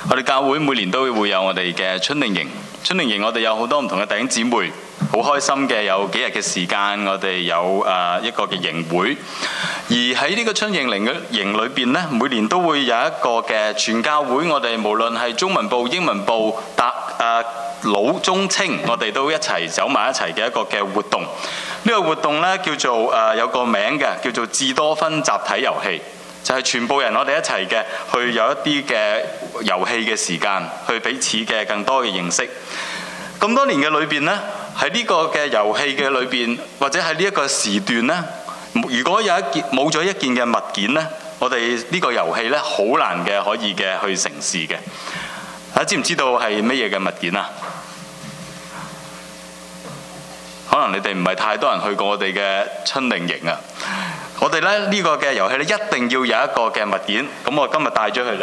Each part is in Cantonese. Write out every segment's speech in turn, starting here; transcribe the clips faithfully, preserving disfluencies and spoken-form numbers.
我哋教會每年都會有我哋嘅春令營，春令營我哋有好多唔同嘅弟兄姊妹，好開心嘅，有幾日嘅時間，我哋有誒一個嘅營會。而喺呢個春令營嘅營裏邊呢，每年都會有一個嘅全教會，我哋無論係中文部、英文部、達誒老中青，我哋都一齊走埋一齊嘅一個嘅活動。呢、這個活動呢，叫做誒、呃、有個名嘅，叫做智多芬集體遊戲。就係全部人我哋一齊嘅，去有一啲嘅遊戲嘅時間，去彼此嘅更多嘅認識。咁多年嘅裏邊呢，喺呢個嘅遊戲嘅裏邊，或者喺呢一個時段呢，如果有一件冇咗一件嘅物件呢，我哋呢個遊戲呢，好難嘅可以嘅去成事嘅。大家知唔知道係乜嘢嘅物件啊？可能你哋唔係太多人去過我哋嘅春令營啊。我哋咧呢個嘅遊戲咧一定要有一個嘅物件，咁我今日帶咗佢嚟。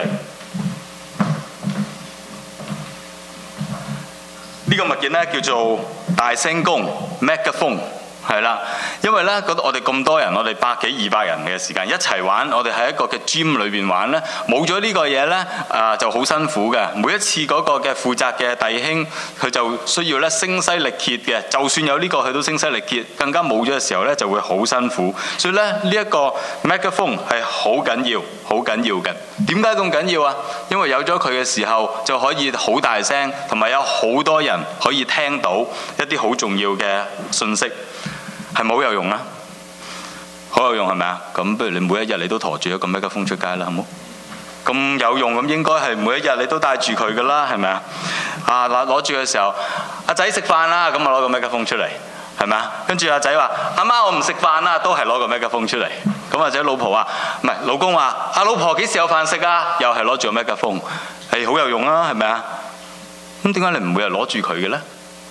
呢個物件咧叫做大聲公 megaphone， 係啦。因為咧我哋咁多人，我哋百幾二百人嘅時間一齊玩，我哋喺一個嘅 gym 裏邊玩咧，冇咗呢個嘢咧啊就好辛苦嘅。每一次嗰個嘅負責嘅弟兄，佢就需要咧聲嘶力竭嘅，就算有呢個佢都聲嘶力竭，更加冇咗嘅時候咧就會好辛苦。所以咧呢一個 megaphone 係好緊要，好緊要嘅。點解咁緊要啊？因為有咗佢嘅時候就可以好大聲，同埋有好多人可以聽到一啲好重要嘅信息。係咪好有用啊？好有用係咪啊？咁不如你每一日你都陀住一個麥克風出街啦，好冇？咁有用咁應該係每一日你都帶住佢噶啦，係咪啊？啊攞攞住嘅時候，阿仔食飯啦，咁啊攞個麥克風出嚟，係咪啊？跟住阿仔話：阿媽我唔食飯啦，都係攞個麥克風出嚟。咁或者老婆話：唔係老公話，阿老婆幾時有飯食啊？又係攞住個麥克風，係好有用啊，係咪啊？咁點解你唔每日攞住佢嘅咧？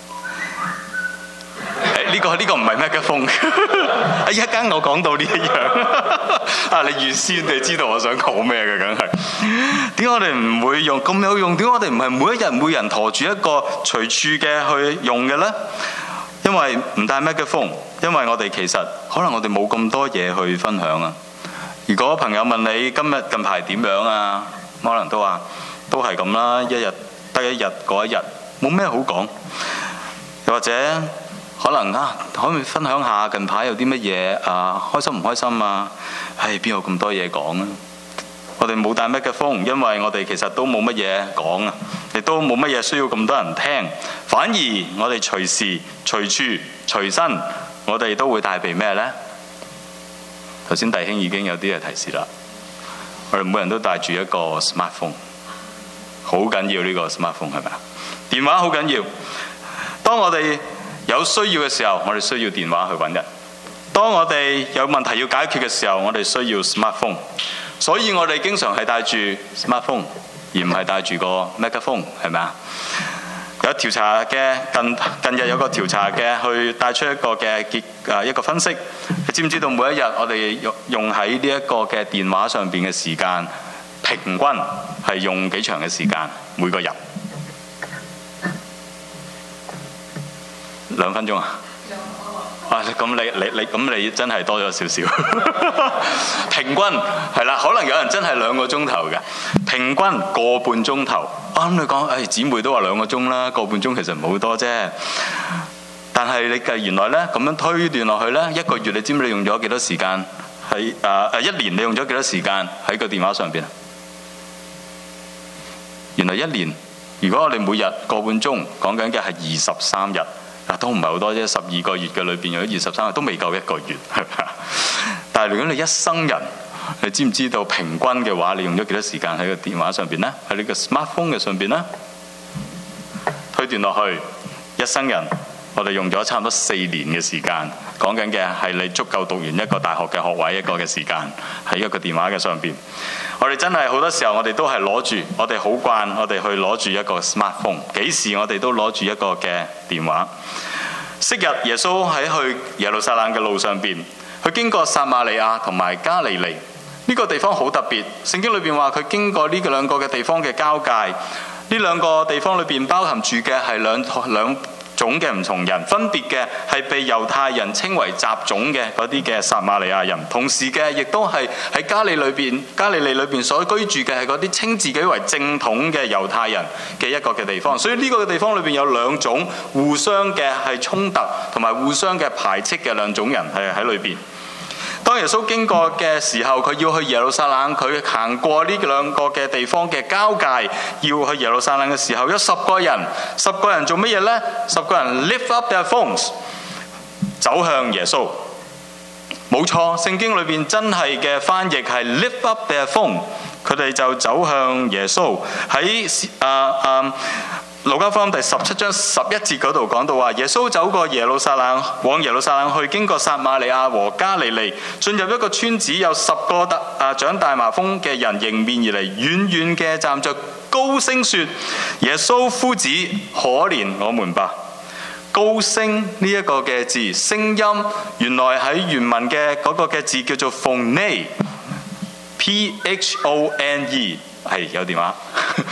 呢、這個呢、這個唔係麥克風，一間我講到呢一樣啊！你預先你知道我想講咩嘅，梗係點解我哋唔會用咁有用？點解我哋唔係每一日每人陀住一個隨處嘅去用嘅呢？因為唔帶麥克風，因為我哋其實可能我哋冇咁多嘢去分享啊。如果朋友問你今日近排點樣啊，可能都話都係咁啦，一日得一日過一日，冇咩好講，又或者。可能啊，可唔可以分享下近排有啲乜嘢啊？開心唔開心啊？唉，邊有咁多嘢講啊？我哋冇帶麥克風，因為我哋其實都冇乜嘢講啊，亦都冇乜嘢需要咁多人聽。反而我哋隨時隨處隨身，我哋都會帶備咩呢？頭先弟兄已經有啲嘅提示啦。我哋每人都帶住一個 smartphone， 好緊要呢個 smartphone 係咪啊？電話好緊要。當我哋有需要嘅時候，我哋需要電話去揾人。當我哋有問題要解決嘅時候，我哋需要 smartphone。所以我哋經常係帶住 smartphone， 而唔係帶住個 megaphone， 係咪啊？有調查嘅近近日有個調查嘅，去帶出一個嘅結誒一個分析。你知唔知道每一日我哋用用喺呢一個嘅電話上邊嘅時間，平均係用幾長嘅時間？每個人？兩分鐘啊！啊，咁你你你咁你真係多咗少少。平均係啦，可能有人真係兩個鐘頭嘅，平均個半鐘頭。啊，咁你講，誒姊妹都話兩個鐘啦，個半鐘其實唔好多啫。但係你計原來咧咁樣推斷落去咧，一個月你知唔知你用咗幾多時間喺誒誒一年你用咗幾多時間喺個電話上邊啊？原來一年，如果我哋每日個半鐘，講緊嘅係二十三日。嗱，都唔係好多啫，十二個月嘅裏邊有二十三日都未夠一個月，係咪啊？但係如果你一生人，你知唔知道平均嘅話，你用咗幾多時間喺個電話上邊呢？喺你個 smartphone 嘅上邊呢？推斷落去，一生人我哋用咗差唔多四年嘅時間，講緊嘅係你足夠讀完一個大學嘅學位一個嘅時間喺一個電話嘅上邊。我哋真係好多時候，我哋都係攞住，我哋好慣，我哋去攞住一個 smartphone。幾時我哋都攞住一個嘅電話。昔日耶穌喺去耶路撒冷嘅路上邊，佢經過撒瑪利亞同埋加利利，呢個地方好特別。聖經裏邊話佢經過呢個兩個嘅地方嘅交界，呢兩個地方裏邊包含住嘅係兩兩種嘅唔同人，分別嘅係被猶太人稱為雜種嘅嗰啲嘅撒瑪利亞人，同時嘅亦都係喺加利裏邊加利利裏邊所居住嘅係嗰啲稱自己為正統嘅猶太人嘅一個嘅地方。所以呢個嘅地方裏邊有兩種互相嘅係衝突同埋互相嘅排斥嘅兩種人係喺裏邊。當耶穌經過嘅時候，佢要去耶路撒冷，佢行過呢兩個嘅地方嘅交界，要去耶路撒冷嘅時候，有十個人，十個人做乜嘢呢？十個人 lift up their phones 走向耶穌。冇錯，聖經裏邊真係嘅翻譯係 lift up their phone， 佢哋就走向耶穌。喺啊啊路加福音第十七章十一節嗰度講到話，耶穌走過耶路撒冷，往耶路撒冷去，經過撒瑪利亞和加利利，進入一個村子，有十個大啊長大麻風嘅人迎面而嚟，遠遠嘅站着，高聲說：耶穌夫子，可憐我們吧！高聲呢一個嘅字，聲音原來喺原文嘅嗰個嘅字叫做 phone P H O N E， 係有電話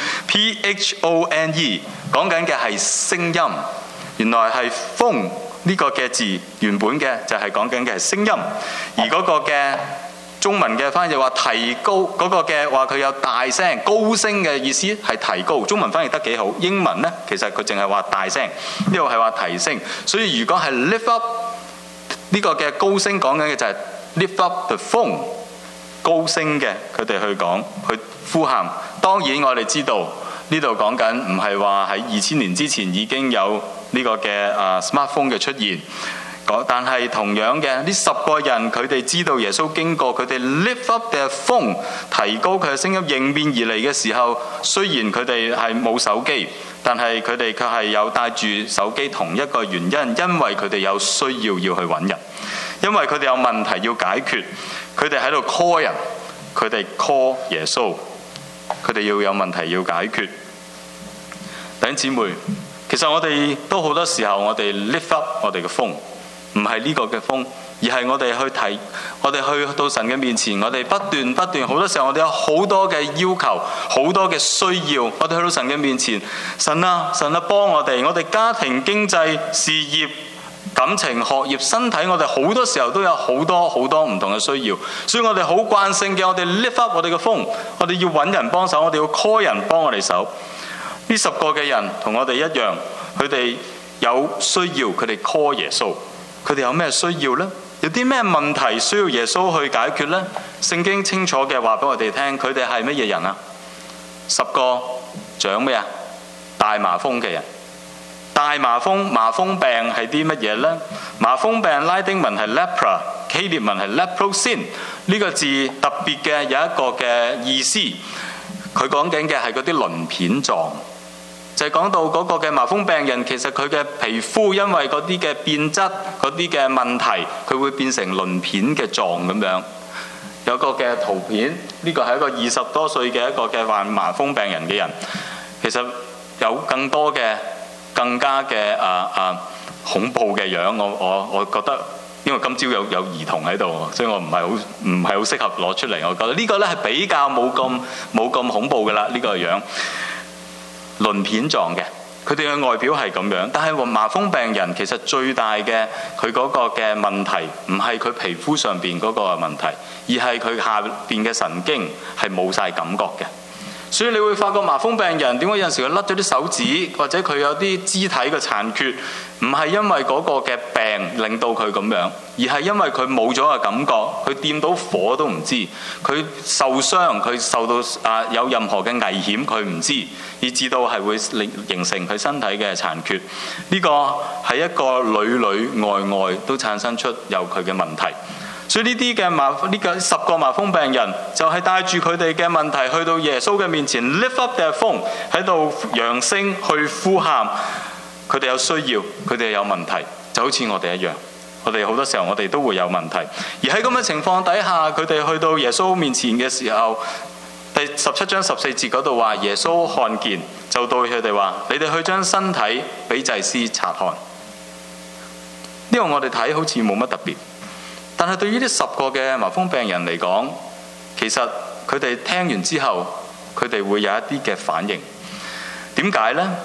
P H O N E， 講緊嘅係聲音。原來係 phone 呢個嘅字原本嘅就係講緊嘅係聲音，而嗰個嘅中文嘅翻譯話提高嗰、那個嘅話佢有大聲高聲嘅意思係提高，中文翻譯得幾好。英文呢，其實佢淨係話大聲，呢個係話提升。所以如果係 lift up 呢個嘅高聲講緊嘅就係 lift up the phone， 高聲嘅佢哋去講去呼喊。當然我哋知道呢度講緊唔係話喺二千年之前已經有呢個嘅啊 smartphone 嘅出現。但係同樣嘅呢十個人，佢哋知道耶穌經過，佢哋 lift up their phone， 提高佢嘅聲音迎面而嚟嘅時候，雖然佢哋係冇手機，但係佢哋卻係有帶住手機，同一個原因，因為佢哋有需要要去揾人，因為佢哋有問題要解決，佢哋喺度 call 人，佢哋 call 耶穌，佢哋要有問題要解決。弟兄姊妹，其實我哋都好多時候，我哋 lift up 我哋嘅 phone。唔係呢個嘅風，而係我哋去提，我哋去到神嘅面前，我哋不斷不斷，好多時候我哋有好多嘅要求，好多嘅需要，我哋去到神嘅面前，神啊，神啊，幫我哋，我哋家庭、經濟、事業、感情、學業、身體，我哋好多時候都有好多好多唔同嘅需要，所以我哋好慣性嘅，我哋 lift up 我哋嘅風，我哋要揾人幫手，我哋要 call 人幫我哋手。呢十個嘅人同我哋一樣，佢哋有需要，佢哋 call 耶穌。佢哋有咩需要呢？有啲咩問題需要耶穌去解決呢？聖經清楚嘅話俾我哋聽，佢哋係乜嘢人啊？十個長咩啊？大麻風嘅人。大麻風，麻風病係啲乜嘢呢？麻風病拉丁文係 lepra， 希臘文係 leprosin。呢個字特別嘅有一個嘅意思，佢講緊嘅係嗰啲鱗片狀。就係講到嗰個嘅麻風病人，其實佢嘅皮膚因為嗰啲嘅變質、嗰啲嘅問題，佢會變成鱗片嘅狀咁樣。有個嘅圖片，呢個係一個二十多歲嘅一個嘅患麻風病人嘅人。其實有更多嘅、更加嘅啊啊恐怖嘅樣。我我我覺得，因為今朝有有兒童喺度，所以我唔係好唔係好適合攞出嚟。我覺得呢個咧係比較冇咁冇咁恐怖㗎啦，呢個樣。鱗片狀嘅，佢哋嘅外表係咁樣，但係麻風病人其實最大嘅佢嗰個嘅問題，唔係佢皮膚上邊嗰個問題，而係佢下邊嘅神經係冇晒感覺嘅。所以你會發覺麻風病人點解有陣時佢甩咗啲手指，或者佢有啲肢體嘅殘缺，唔係因為嗰個嘅病令到佢咁樣，而係因為佢冇咗個感覺，佢掂到火都唔知，佢受傷，佢受到啊有任何嘅危險佢唔知，以至到係會令形成佢身體嘅殘缺。呢、這個係一個裏裏外外都產生出有佢嘅問題。所以呢啲嘅麻呢個十個麻風病人就係帶住佢哋嘅問題去到耶穌嘅面前 lift up their phone， 喺度揚聲去呼喊。佢哋有需要，佢哋有問題，就好似我哋一樣。我哋好多時候我哋都會有問題，而喺咁嘅情況底下，佢哋去到耶穌面前嘅時候，第十七章十四節嗰度話，耶穌看見就對佢哋話：你哋去將身體俾祭司察看。呢個我哋睇好似冇乜特別。但係對於呢十個嘅麻風病人嚟講，其實佢哋聽完之後，佢哋會有一啲嘅反應。點解呢？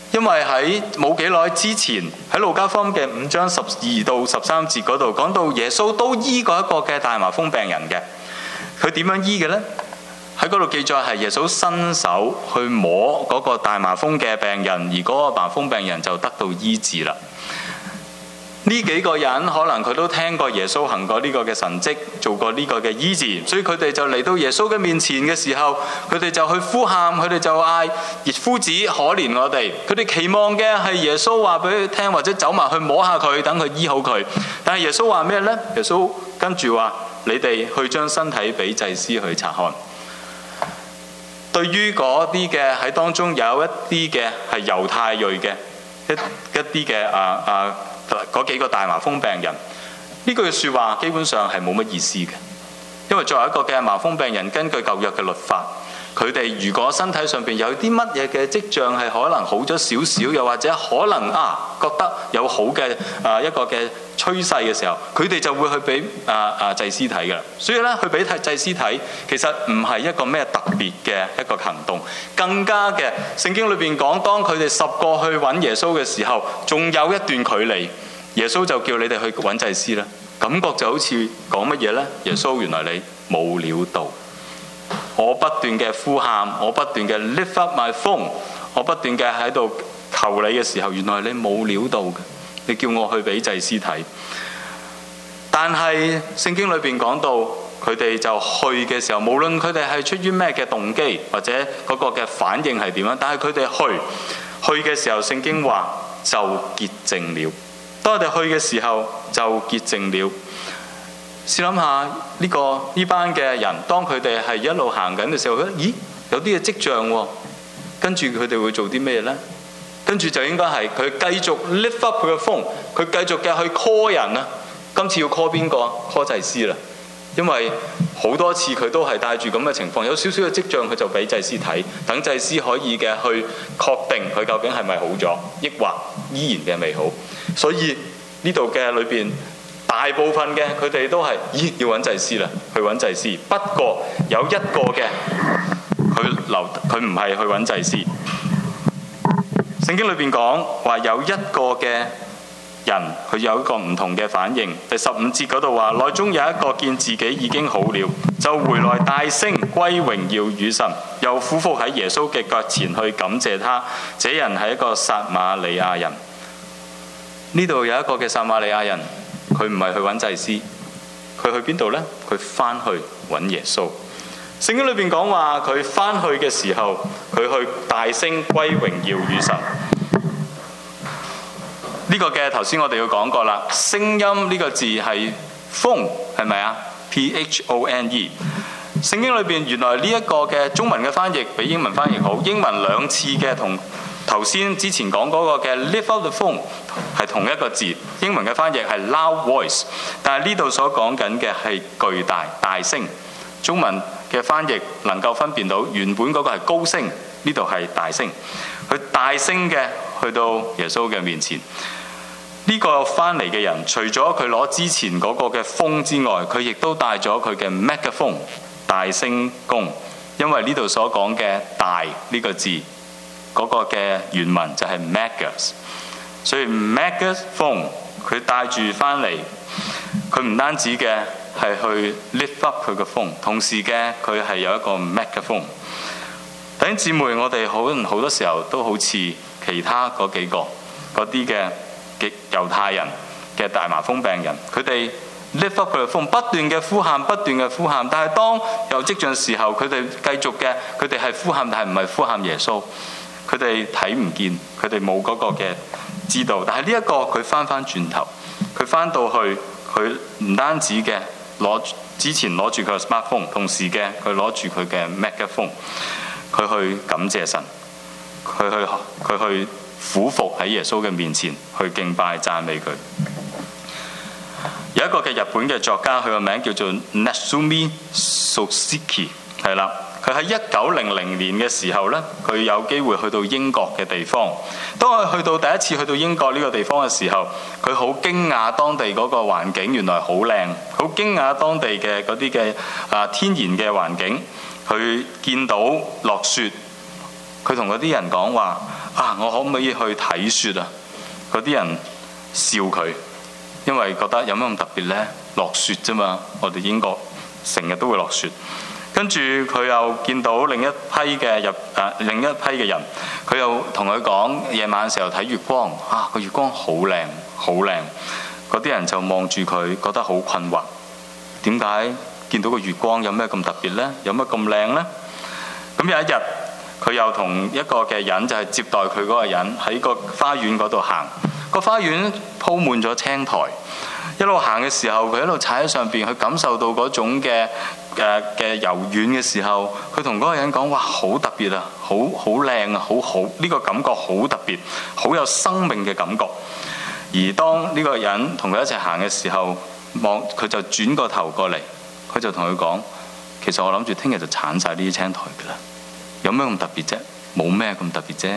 因為喺冇幾耐之前，喺路加福音嘅五章十二到十三節嗰度講到耶穌都醫過一個嘅大麻風病人嘅。佢點樣醫嘅呢？喺嗰度記載係耶穌伸手去摸嗰個大麻風嘅病人，而嗰個麻風病人就得到醫治啦。呢幾個人可能佢都聽過耶穌行過呢個嘅神蹟，做過呢個嘅醫治，所以佢哋就嚟到耶穌嘅面前嘅時候，佢哋就去呼喊，佢哋就嗌夫子可憐我哋。佢哋期望嘅係耶穌話俾佢聽，或者走埋去摸下佢，等佢醫好佢。但係耶穌話咩呢？耶穌跟住話：你哋去將身體俾祭司去察看。對於嗰啲嘅喺當中有一啲嘅係猶太裔嘅一一啲嘅啊啊嗰幾個大麻風病人，呢句説話基本上係冇乜意思嘅，因為作為一個嘅麻風病人，根據舊約嘅律法，佢哋如果身體上邊有啲乜嘢嘅跡象係可能好咗少少，又或者可能啊覺得有好嘅啊一個嘅趨勢嘅時候，佢哋就會去俾啊啊祭司睇㗎啦。所以咧，去俾祭司睇，其實唔係一個咩特別嘅一個行動，更加嘅聖經裏邊講，當佢哋十個去揾耶穌嘅時候，仲有一段距離，耶穌就叫你哋去揾祭司啦。感覺就好似講乜嘢呢？耶穌，原來你冇料到，我不斷嘅呼喊，我不斷嘅 lift up my phone， 我不斷嘅喺度求你嘅時候，原來你冇料到嘅。你叫我去俾祭司睇，但係聖經裏邊講到佢哋就去嘅時候，無論佢哋係出於咩嘅動機或者嗰個嘅反應係點樣，但係佢哋去去嘅時候，聖經話就潔淨了。當我哋去嘅時候就潔淨了。試諗下呢個呢班嘅人，當佢哋係一路行緊嘅時候，咦有啲嘅跡象喎，跟住佢哋會做啲咩呢？跟住就應該係佢繼續 lift up 佢嘅風，佢繼續嘅去 call 人啊！今次要 call 邊個 ？call 祭司啦，因為好多次佢都係帶住咁嘅情況，有少少嘅跡象佢就俾祭司睇，等祭司可以嘅去確定佢究竟係咪好咗，抑或依然嘅未好。所以呢度嘅裏邊大部分嘅佢哋都係咦要揾祭司啦，去揾祭司。不過有一個嘅佢留佢唔係去揾祭司。聖經裏邊講話有一個嘅人，佢有一個唔同嘅反應。第十五節嗰度話，內中有一個見自己已經好了，就回來大聲歸榮耀與神，又俯伏喺耶穌嘅腳前去感謝他。這人係一個撒瑪利亞人。呢度有一個嘅撒瑪利亞人，佢唔係去揾祭司，佢去邊度呢？佢翻去揾耶穌。聖經裏邊講話，佢翻去嘅時候，佢去大聲歸榮耀與神。呢、這個嘅頭先我哋要講過啦，聲音呢個字係 phone 係咪啊 ？P H O N E。聖經裏邊原來呢一個嘅中文嘅翻譯比英文翻譯好，英文兩次嘅同頭先之前講嗰個嘅 lift up the phone 係同一個字，英文嘅翻譯係 loud voice， 但係呢度所講緊嘅係巨大大聲。中文嘅翻譯能夠分辨到原本嗰個係高聲，呢度係大聲。佢大聲嘅去到耶穌嘅面前。呢、這個翻嚟嘅人，除咗佢攞之前嗰個嘅風之外，佢亦都帶咗佢嘅 megaphone 大聲公。因為呢度所講嘅大呢個字，嗰、那個嘅原文就係 megas， 所以 megaphone 佢帶住翻嚟，佢唔單止嘅係去 lift up 佢嘅風，同時嘅佢係有一個 megaphone。弟兄姊妹，我哋可能好多時候都好似其他嗰幾個嗰啲嘅嘅猶太人嘅大麻風病人，佢哋 lift up 佢嘅風，不斷嘅呼喊，不斷嘅呼喊。但係當有跡象時候，佢哋繼續嘅，佢哋係呼喊，但係唔係呼喊耶穌。佢哋睇唔見，佢哋冇嗰個嘅知道。但係呢一個佢翻翻轉頭，佢翻到去，佢唔單止嘅攞之前攞住佢嘅 smartphone， 同時嘅佢攞住佢嘅 megaphone， 佢去感謝神，佢去佢去俯伏喺耶穌嘅面前去敬拜讚美佢。有一個嘅日本嘅作家，佢個名叫做 Natsumi Soseki， 係啦。佢喺一九零零年嘅時候呢，佢有機會去到英國嘅地方。當佢去到第一次去到英國呢個地方嘅時候，佢好驚訝當地嗰個環境原來好靚，好驚訝當地嘅嗰啲嘅啊天然嘅環境。佢見到落雪，佢同嗰啲人講話： 啊，我可唔可以去睇雪啊？嗰啲人笑佢，因為覺得有咩咁特別呢？落雪啫嘛，我哋英國成日都會落雪。跟住佢又見到另一批嘅入啊，另一批嘅人，佢又同佢講夜晚嘅時候睇月光，啊個月光好靚好靚。嗰啲人就望住佢，覺得好困惑，點解見到個月光有咩咁特別呢？有咩咁靚呢？咁有一日，佢又同一個嘅人，就係接待佢嗰個人，喺個花園嗰度行。個花園鋪滿咗青苔，一路行嘅時候，佢一路踩喺上邊，去感受到嗰種嘅誒嘅柔軟嘅時候，佢同嗰個人講：哇，好特別啊，好好靚啊，好好呢個感覺好特別，好有生命嘅感覺。而當呢個人同佢一齊行嘅時候，望佢就轉個頭過嚟，佢就同佢講：其實我諗住聽日就鏟晒呢啲青苔㗎啦，有咩咁特別啫？冇咩咁特別啫。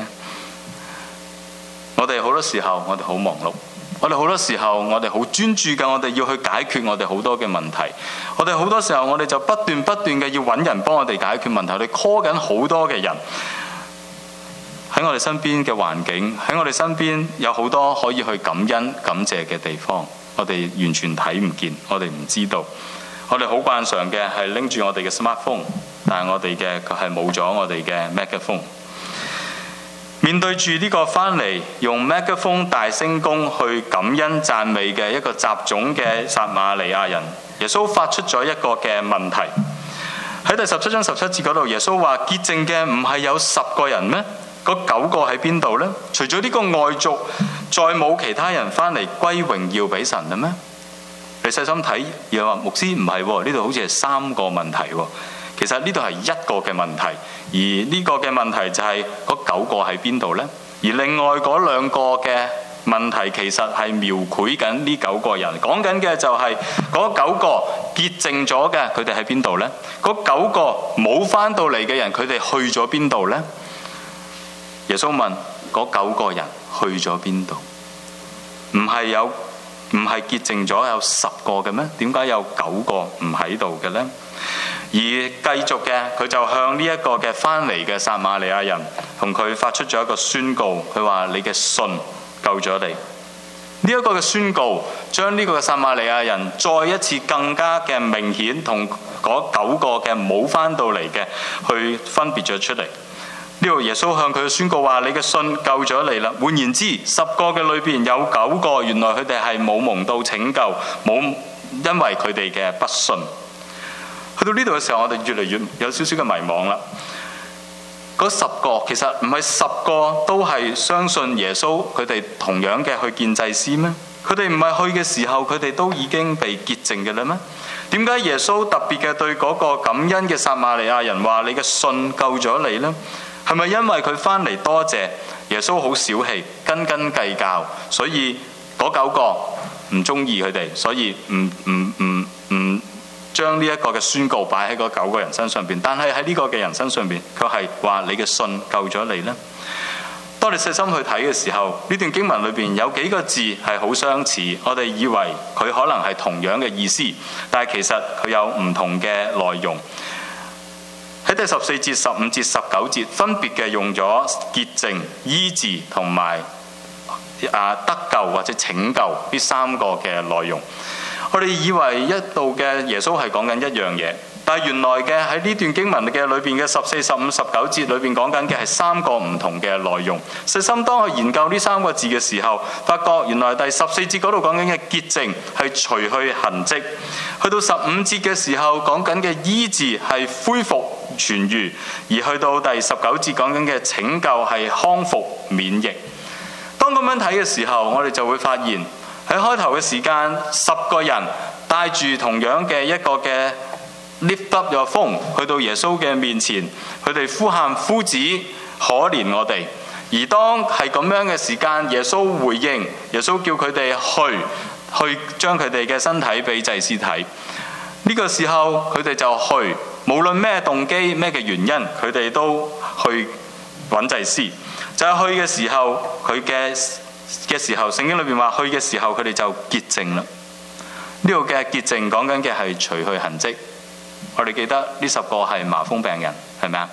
我哋好多時候，我哋好忙碌，我哋好多時候，我哋好專注㗎，我哋要去解決我哋好多嘅問題。我哋好多時候，我哋就不斷不斷嘅要揾人幫我哋解決問題。我哋 call 緊好多嘅人喺我哋身邊嘅環境，喺我哋身邊有好多可以去感恩感謝嘅地方，我哋完全睇唔見，我哋唔知道。我哋好慣常嘅係拎住我哋嘅 smartphone， 但係我哋嘅佢係冇咗我哋嘅 megaphone。面對住呢個翻嚟用 megaphone 大聲公去感恩讚美嘅一個雜種嘅撒瑪利亞人，耶穌發出咗一個嘅問題。喺第十七章十七節嗰度，耶穌話：潔淨嘅唔係有十個人咩？嗰九個喺邊度呢？除咗呢個外族，再冇其他人翻嚟歸榮耀俾神啦咩？你細心睇，又話牧師唔係喎，呢度好似係三個問題喎。其實呢度係一個嘅問題，而呢個嘅問題就係嗰九個喺邊度呢？而另外嗰兩個嘅問題其實係描繪緊呢九個人，講緊嘅就係嗰九個潔淨咗嘅，佢哋喺邊度呢？嗰九個冇翻到嚟嘅人，佢哋去咗邊度呢？耶穌問嗰九個人去咗邊度？唔係有唔係潔淨咗有十個嘅咩？點解有九個唔喺度嘅呢？而繼續嘅，佢就向呢一個嘅翻嚟嘅撒瑪利亞人，同佢發出咗一個宣告。佢話：你嘅信救咗你。呢一個嘅宣告，將呢個嘅撒瑪利亞人再一次更加嘅明顯，同嗰九個嘅冇翻到嚟嘅去分別咗出嚟。呢度耶穌向佢宣告話：你嘅信救咗你啦。換言之，十個嘅裏邊有九個，原來佢哋係冇蒙到拯救，冇因為佢哋嘅不信。去到呢度嘅時候，我哋越嚟越有少少嘅迷惘啦。嗰十個其實唔係十個都係相信耶穌，佢哋同樣嘅去見祭司咩？佢哋唔係去嘅時候，佢哋都已經被潔淨嘅啦咩？點解耶穌特別嘅對嗰個感恩嘅撒瑪利亞人話：你嘅信救咗你呢？係咪因為佢翻嚟多謝耶穌好小氣，斤斤計較，所以嗰九個唔中意佢哋，所以唔唔唔唔將呢一個嘅宣告擺喺嗰九個人身上邊？但係喺呢個嘅人身上邊，佢係話你嘅信救咗你呢？當你細心去睇嘅時候，呢段經文裏邊有幾個字係好相似，我哋以為佢可能係同樣嘅意思，但係其實佢有唔同嘅內容。喺第十四節、十五節、十九節，分別嘅用咗潔淨、醫治同埋啊得救或者拯救呢三個嘅內容。我哋以為一度嘅耶穌係講緊一樣嘢，但係原來嘅喺呢段經文嘅裏邊嘅十四、十五、十九節裏邊講緊嘅係三個唔同嘅內容。細心當去研究呢三個字嘅時候，發覺原來第十四節嗰度講緊嘅潔淨係除去痕跡，去到十五節嘅時候講緊嘅醫治係恢復痊癒，而去到第十九節講緊嘅拯救係康復免疫。當咁樣睇嘅時候，我哋就會發現喺開頭嘅時間，十個人帶住同樣嘅一個嘅 lift up your phone 去到耶穌嘅面前，佢哋呼喊夫子可憐我哋。而當係咁樣嘅時間，耶穌回應，耶穌叫佢哋去去將佢哋嘅身體俾祭司睇。呢個時候佢哋就去，無論咩動機咩嘅原因，佢哋都去揾祭司。就係去嘅時候，佢嘅嘅時候，聖經裏邊話去嘅時候，佢哋就潔淨啦。呢度嘅潔淨講緊嘅係除去痕跡。我哋記得呢十個係麻風病人，係咪啊？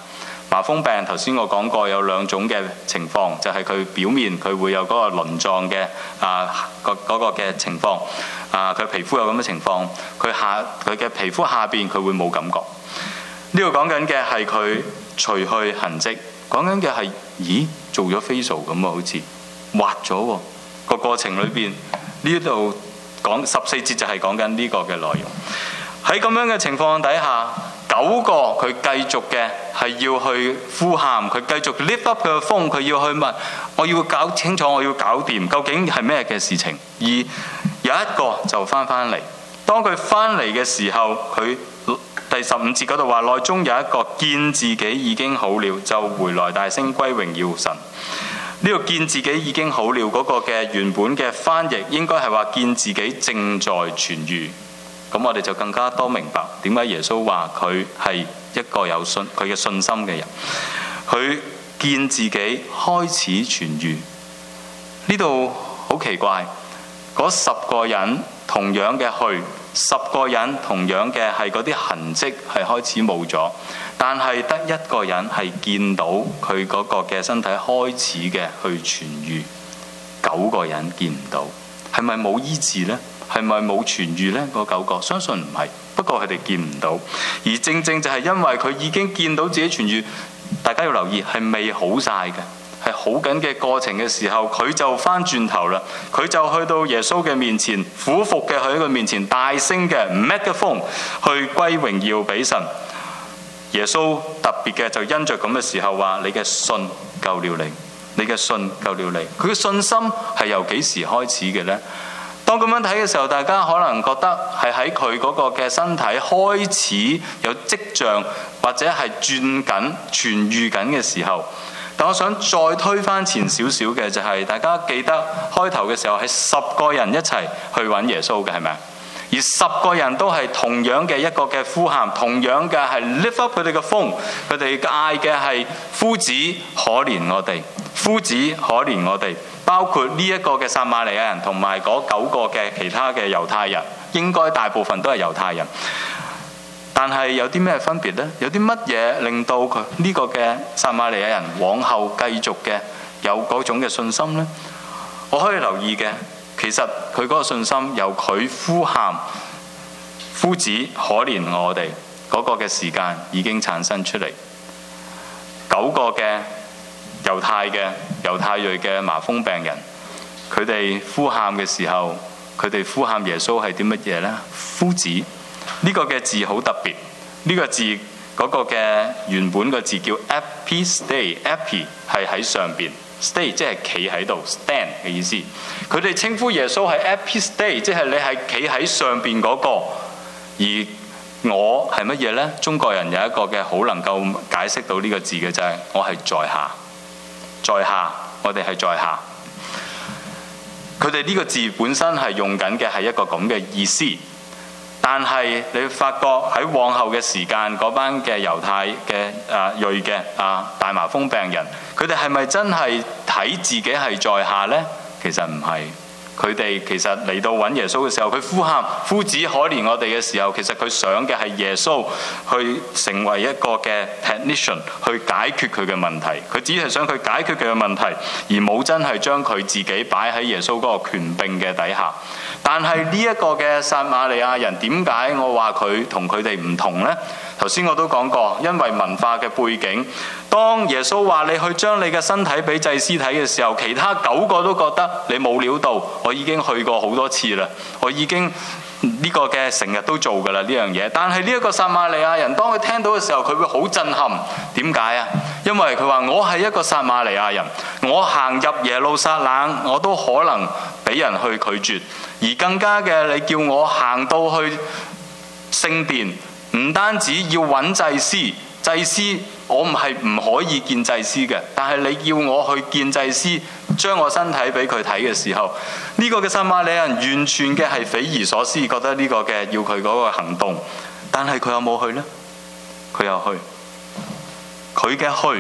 麻風病頭先我講過有兩種嘅情況，就係、是、佢表面佢會有嗰個鱗狀嘅啊嗰嗰個嘅情況，啊佢皮膚有咁嘅情況，佢下佢嘅皮膚下邊佢會冇感覺。呢度講緊嘅係佢除去痕跡，講緊嘅係咦做咗 facial 咁啊，好似滑咗喎。個過程裏邊呢度講十四節就係講緊呢個嘅內容。喺咁樣嘅情況底下，九個佢繼續嘅係要去呼喊，佢繼續 lift up 佢嘅風，佢要去問，我要搞清楚，我要搞掂究竟係咩嘅事情。而有一個就翻返嚟，當佢翻嚟嘅時候，佢第十五節嗰度話，內中有一個見自己已經好了，就回來大聲歸榮耀神。呢個見自己已經好了嗰個嘅原本嘅翻譯應該係話見自己正在痊癒。咁我哋就更加多明白點解耶穌話佢係一個有信佢嘅信心嘅人。佢見自己開始痊癒。呢度好奇怪，嗰十個人同樣嘅去，十個人同樣嘅係嗰啲痕跡係開始冇咗，但係得一個人係見到佢嗰個嘅身體開始嘅去痊癒，九個人見唔到。係咪冇醫治呢？係咪冇痊癒呢？嗰九個相信唔係，不過佢哋見唔到。而正正就係因為佢已經見到自己痊癒，大家要留意係未好晒嘅，係好緊嘅過程嘅時候，佢就翻轉頭啦，佢就去到耶穌嘅面前，俯伏嘅喺佢面前大聲嘅 megaphone 去歸榮耀俾神。耶穌特別嘅就因着咁嘅時候話：你嘅信救了你，你嘅信救了你。佢嘅信心係由幾時開始嘅呢？當咁樣睇嘅時候，大家可能覺得係喺佢嗰個嘅身體開始有跡象，或者係轉緊、痊癒緊嘅時候。但我想再推返前少少嘅就係、是，大家記得開頭嘅時候係十個人一齊去揾耶穌嘅，係咪？而十個人都係同樣嘅一個嘅呼喊，同樣嘅係 lift up 佢哋嘅風，佢哋嗌嘅係夫子可憐我哋，夫子可憐我哋。包括呢一個嘅撒瑪利亞人同埋嗰九個嘅其他嘅猶太人，應該大部分都係猶太人。但係有啲咩分別呢？有啲乜嘢令到佢呢個嘅撒瑪利亞人往後繼續嘅有嗰種嘅信心呢？我可以留意嘅，其實佢嗰個信心由佢呼喊夫子可憐我哋嗰個嘅時間已經產生出嚟。九個嘅猶太嘅猶太裔嘅麻風病人，佢哋呼喊嘅時候，佢哋呼喊耶穌係啲乜嘢呢？夫子呢個嘅字好特別，呢個字嗰個嘅原本個字叫 epistay，epi 係喺上邊，stay 即係企喺度 stand 嘅意思。佢哋稱呼耶穌係 epistay，即係你係企喺上邊嗰個。而我係乜嘢呢？中國人有一個嘅好能夠解釋到呢個字嘅就係我係在下。在下，我哋係在下。佢哋呢個字本身係用緊嘅係一個咁嘅意思，但係你會發覺喺往後嘅時間，嗰班嘅猶太嘅啊裔嘅啊大麻風病人，佢哋係咪真係睇自己係在下呢？其實唔係。佢哋其實嚟到揾耶穌嘅時候，佢呼喊夫子可憐我哋嘅時候，其實佢想嘅係耶穌去成為一個嘅 technician 去解決佢嘅問題。佢只係想佢解決佢嘅問題，而冇真係將佢自己擺喺耶穌嗰個權柄嘅底下。但係呢一個嘅撒瑪利亞人，點解我話佢同佢哋唔同呢？頭先我都講過，因為文化嘅背景。當耶穌話你去將你嘅身體俾祭司睇嘅時候，其他九個都覺得你冇料到，我已經去過好多次啦，我已經呢個嘅成日都做㗎啦呢樣嘢。但係呢一個撒瑪利亞人，當佢聽到嘅時候，佢會好震撼。點解啊？因為佢話我係一個撒瑪利亞人，我行入耶路撒冷，我都可能俾人去拒絕，而更加嘅，你叫我行到去聖殿，唔單止要揾祭司，祭司我唔係唔可以見祭司嘅，但係你要我去見祭司，將我身體俾佢睇嘅時候，呢、這個嘅撒瑪利亞人完全嘅係匪夷所思，覺得呢個嘅要佢嗰個行動，但係佢有冇去呢？佢有去，佢嘅去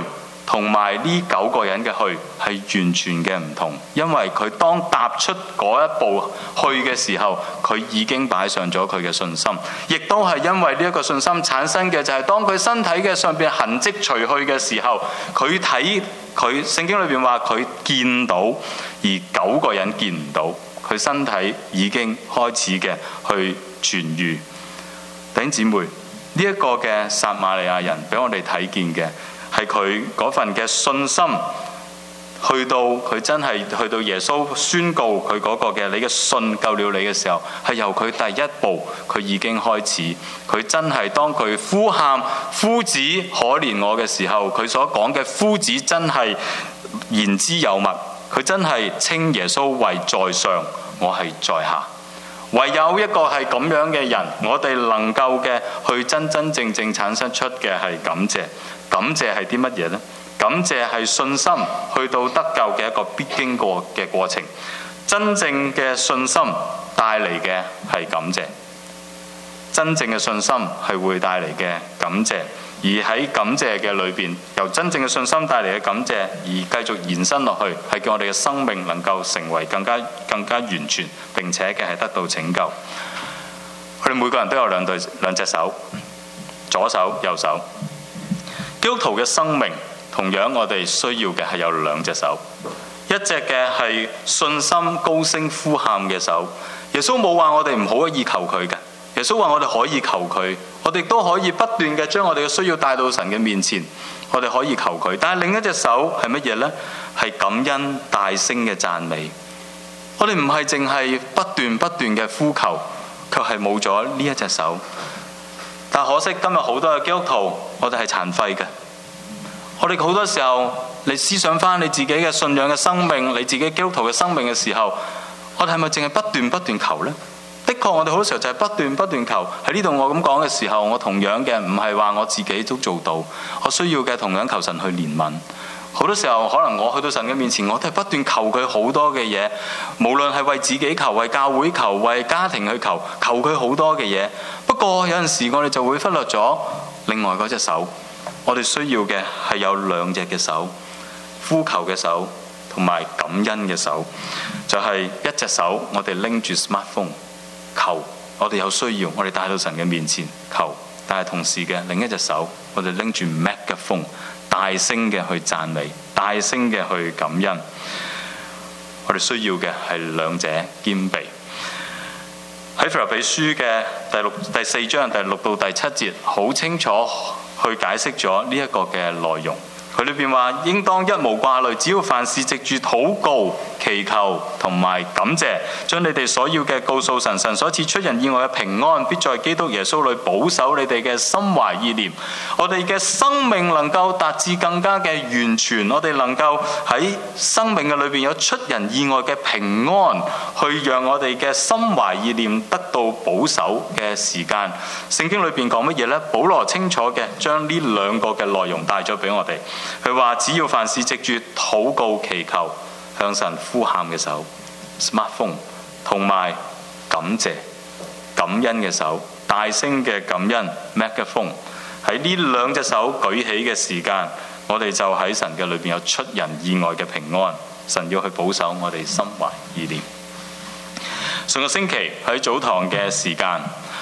同埋呢九個人嘅去係完全嘅唔同，因為佢當踏出嗰一步去嘅時候，佢已經擺上咗佢嘅信心，亦都係因為呢一個信心產生嘅就係當佢身體嘅上邊痕跡除去嘅時候，佢睇佢聖經裏邊話佢見到，而九個人見唔到，佢身體已經開始嘅去痊癒。弟兄姊妹，呢一個嘅撒瑪利亞人俾我哋睇見嘅係佢嗰份嘅信心，去到佢真係去到耶穌宣告佢嗰個嘅你嘅信救了你嘅時候，係由佢第一步佢已經開始。佢真係當佢呼喊夫子可憐我嘅時候，佢所講嘅夫子真係言之有物，佢真係稱耶穌為在上，我係在下。唯有一個係咁樣嘅人，我哋能夠嘅去真真正正產生出嘅係感謝。感謝係啲乜嘢呢？感謝係信心去到得救嘅一個必經過嘅過程。真正嘅信心帶嚟嘅係感謝，真正嘅信心係會帶嚟嘅感謝。而喺感謝嘅裏邊，由真正嘅信心帶嚟嘅感謝，而繼續延伸落去，係叫我哋嘅生命能夠成為更加更加完全，並且嘅係得到拯救。我哋每個人都有兩對兩隻手，左手右手。基督徒嘅生命同樣，我哋需要嘅係有兩隻手，一隻嘅係信心高聲呼喊嘅手。耶穌冇話我哋唔可以求佢嘅，耶穌話我哋可以求佢，我哋都可以不斷嘅將我哋嘅需要帶到神嘅面前，我哋可以求佢。但係另一隻手係乜嘢呢？係感恩大聲嘅讚美。我哋唔係淨係不斷不斷嘅呼求，卻係冇咗呢一隻手。但可惜今日好多嘅基督徒，我哋係殘廢嘅。我哋好多時候，你思想翻你自己嘅信仰嘅生命，你自己基督徒嘅生命嘅時候，我哋係咪淨係不斷不斷求呢？的確，我哋好多時候就係不斷不斷求。喺呢度我咁講嘅時候，我同樣嘅唔係話我自己都做到，我需要嘅同樣求神去憐憫。好多時候可能我去到神嘅面前，我都係不斷求佢好多嘅嘢，無論係為自己求、為教會求、為家庭去求，求佢好多嘅嘢。不過有陣時我哋就會忽略咗另外嗰隻手，我哋需要嘅係有兩隻嘅手，呼求嘅手同埋感恩嘅手。就係一隻手我哋拎住 smartphone 求，我哋有需要我哋帶到神嘅面前求，但係同時嘅另一隻手我哋拎住 megaphone 大聲嘅去讚美，大聲嘅去感恩。我哋需要嘅係兩者兼備。喺腓立比書嘅第六第四章第六到第七節，好清楚去解釋咗呢一個嘅內容。佢裏邊話，應當一無掛慮，只要凡事藉住禱告、祈求同埋感謝，將你哋所要嘅告訴神。神所賜出人意外嘅平安，必在基督耶穌裏保守你哋嘅心懷意念。我哋嘅生命能夠達至更加嘅完全，我哋能夠喺生命嘅裏邊有出人意外嘅平安，去讓我哋嘅心懷意念得到保守嘅時間。聖經裏邊講乜嘢呢？保羅清楚嘅將呢兩個嘅內容帶咗俾我哋。佢話只要凡事藉住禱告、祈求、向神呼喊嘅手 smartphone 同埋感謝感恩嘅手，大聲嘅感恩 megaphone， 喺呢兩隻手舉起嘅時間，我哋就喺神嘅裏邊有出人意外嘅平安。神要去保守我哋心懷意念。上個星期喺早堂嘅時間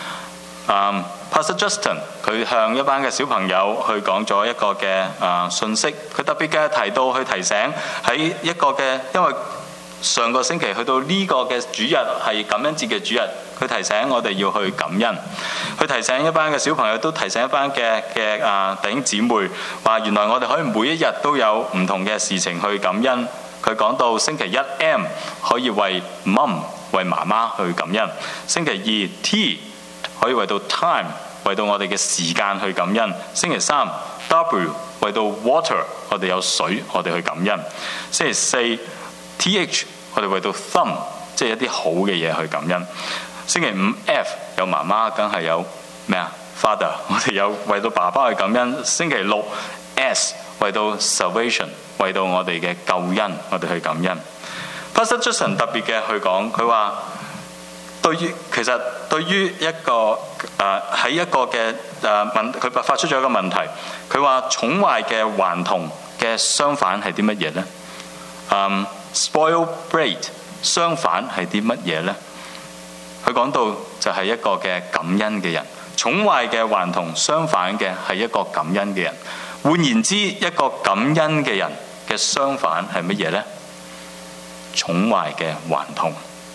Um, Pastor Justin 佢向一班嘅小朋友去講咗一個嘅啊信息，佢特別嘅提到去提醒喺一個嘅，因為上個星期去到呢個嘅主日係感恩節嘅主日，佢提醒我哋要去感恩，佢提醒一班嘅小朋友，都提醒一班嘅嘅啊弟兄姊妹，話原來我哋可以每一日都有唔同嘅事情去感恩。佢講到星期一 M 可以為 Mom 為媽媽去感恩，星期二 T可以為到 time 為到我哋嘅時間去感恩，星期三 W 為到 water 我哋有水我哋去感恩，星期四 T H 我哋為到 thumb 即係一啲好嘅嘢去感恩，星期五 F 有媽媽梗係有咩啊 father 我哋有為到爸爸去感恩，星期六 S 為到 salvation 為到我哋嘅救恩我哋去感恩。Pastor Justin 特別嘅去講，佢話對於其實對於一個誒喺、呃、一個嘅誒問，佢發出咗一個問題，佢話寵壞嘅頑童嘅嘅相反係啲乜嘢呢？um, spoil bread 相反係啲乜嘢呢？佢講到就係一個嘅感恩嘅人，寵壞嘅還童相反嘅係一個感恩嘅人。換言之，一個感恩嘅人嘅相反係乜嘢呢？寵壞嘅還童。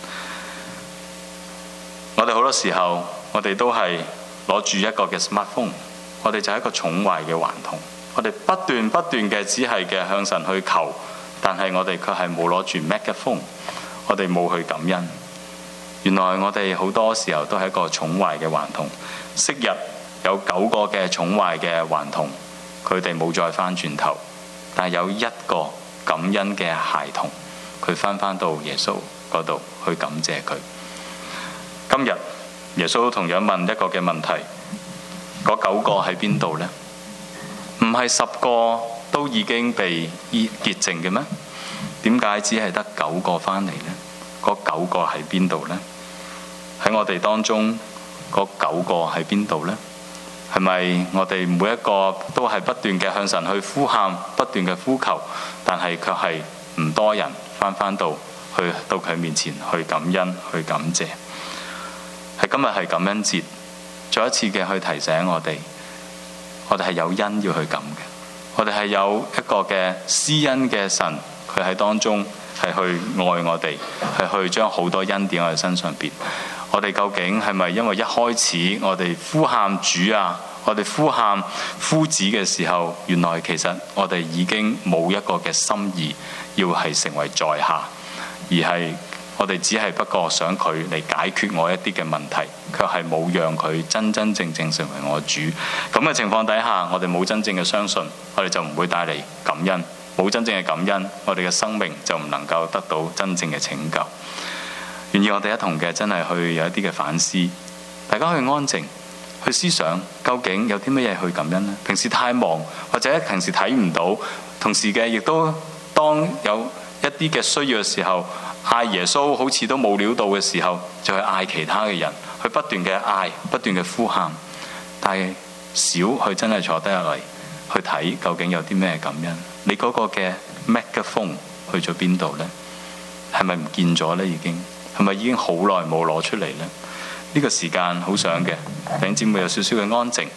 我哋好多時候，我哋都係攞住一個嘅 smartphone， 我哋就係一個寵壞嘅還童。我哋不斷不斷嘅只係嘅向神去求，但係我哋卻係冇攞住 megaphone， 我哋冇去感恩。原來我哋好多時候都係一個寵壞嘅還童。昔日有九個嘅寵壞嘅還童，佢哋冇再翻轉頭，但係有一個感恩嘅孩童，佢翻返到耶穌嗰度去感謝佢。今日耶穌同樣問一個嘅問題，嗰九個喺邊度呢？唔係十個都已經被潔淨嘅咩？點解只係得九個翻嚟呢？嗰九個喺邊度呢？喺我哋當中，嗰九個喺邊度呢？係咪我哋每一個都係不斷嘅向神去呼喊，不斷嘅呼求，但係卻係唔多人翻返到去到佢面前去感恩、去感謝？喺今日係感恩節，再一次嘅去提醒我哋，我哋係有恩要去感嘅，我哋係有一個嘅施恩嘅神，佢喺當中係去愛我哋，係去將好多恩典喺我哋身上邊。我哋究竟係咪因為一開始我哋呼喊主啊，我哋呼喊夫子嘅時候，原來其實我哋已經冇一個嘅心意要係成為在下，而係我哋只係不過想佢嚟解決我一啲嘅問題，卻係冇讓佢真真正正成為我主。咁嘅情況底下，我哋冇真正嘅相信，我哋就唔會帶嚟感恩。冇真正嘅感恩，我哋嘅生命就唔能夠得到真正嘅拯救。願意我哋一同嘅真係去有一啲嘅反思，大家去安靜去思想，究竟有啲乜嘢去感恩呢？平時太忙，或者平時睇唔到，同時嘅亦都當有一啲嘅需要嘅時候，嗌耶穌好似都冇料到嘅時候，就去嗌其他嘅人，去不斷嘅嗌，不斷嘅呼喊，但係少去真係坐低落嚟去睇究竟有啲咩感恩。你嗰個嘅 megaphone 去咗邊度呢？係咪唔見咗呢？已經係咪已經好耐冇攞出嚟呢？呢個時間好想嘅弟兄姊妹有少少嘅安靜。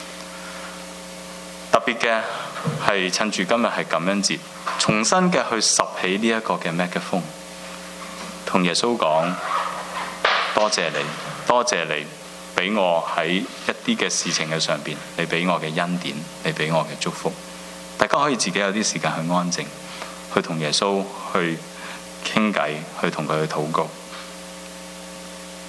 特別嘅係趁住今日係感恩節，重新嘅去拾起呢一個嘅 megaphone， 同耶穌講多謝你，多謝你俾我喺一啲嘅事情嘅上邊，你俾我嘅恩典，你俾我嘅祝福。大家可以自己有啲時間去安靜，去同耶穌去傾偈，去同佢去禱告。